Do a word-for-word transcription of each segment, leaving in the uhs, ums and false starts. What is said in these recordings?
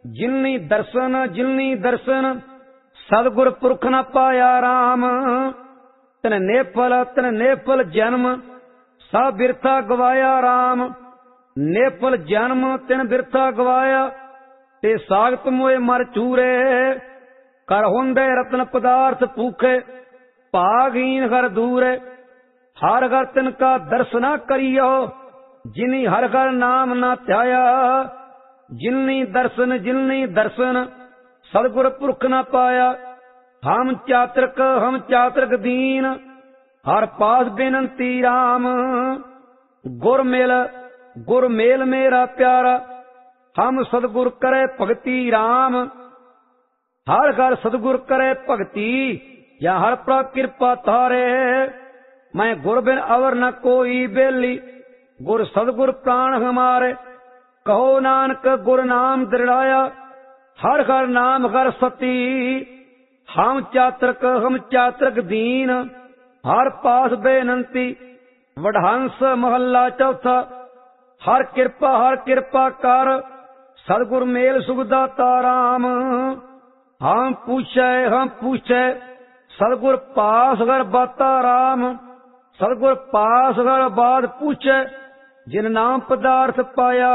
जिननी दर्शन जिननी दर्शन सतगुर पुरख न पाया राम। तिन नेफल तिन नेफल जन्म सा बिरथा गवाया राम। नेफल जन्म तिन बिरथा गवाया ते सागत मोए मर चूरे। कर हुंदे रत्न पदार्थ भूखे भागहीन हर दूरे। हर घर तिनका दर्शना करियो जिनी हर घर नाम ना ध्याया। जिननी दर्शन जिननी दर्शन सतगुर पुरख न पाया। हम चातृक हम चातृक दीन हर पास बेनंती राम। गुर मेल गुर मेल मेरा प्यारा हम सतगुर करे भगति राम। हर घर सतगुर करे भगति या हर प्रा कृपा तारे। मैं गुर बिन अवर न कोई बेली गुर सतगुर प्राण हमारे। कहो नानक गुर नाम दृढ़ाया हर घर नाम हर सती। हम चातृक हम चातृक दीन हर पास बेनंती। वडहंस महला चौथा। हर कृपा हर कृपा कर सतगुर मेल सुखदाता राम। हम पूछे हम पूछे सतगुर पास घर बाता राम। सतगुर पास घर बात पूछे जिन नाम पदार्थ पाया।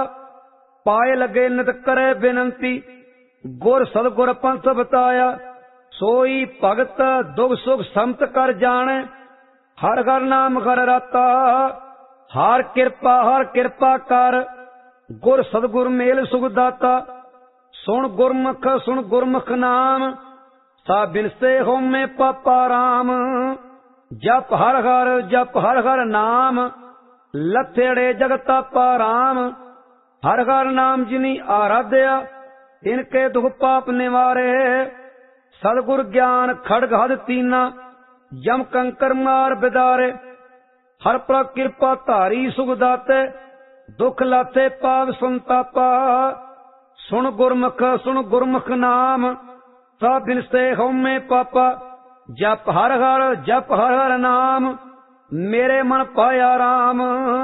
पाए लगे नित करे बेनंती गुर सतगुर पंथ बताया। सोई भगत दुख सुख समत कर जाने हर घर नाम घर राता। हर कृपा हर कृपा कर गुर सतगुर मेल सुखदाता। सुन गुरमुख सुन गुरमुख नाम सा बिनसे होमे पापा राम। जप हर हर जप हर हर नाम लथेड़े जगतापा राम। हर हर नाम जिनी आराध्या इनके दुख पाप निवारे। सतगुर ज्ञान खड़ग हद तीना जम कंकर मार बिदारे। हर प्र कृपा धारी सुखदाते दुख लाते पाप संतापा। सुन गुरमुख सुन गुरमुख नाम सा बिनसे होमे पापा। जप हर हर जप हर हर नाम मेरे मन पाया राम।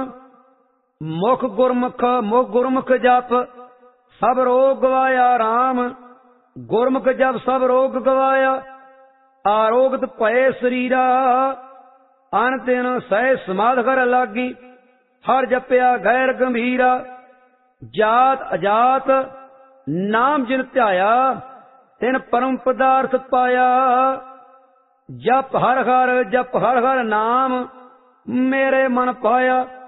मुख गुरमुख मुख गुरमुख जप सब रोग गवाया राम। गुरमुख जप सब रोग गवाया आरोगत भये शरीरा। अन दिन सह समाध कर लागी हर जपया गैर गंभीरा। जात अजात नाम जिन ध्याया तिन परम पदार्थ पाया। जप हर हर जप हर हर नाम मेरे मन पाया।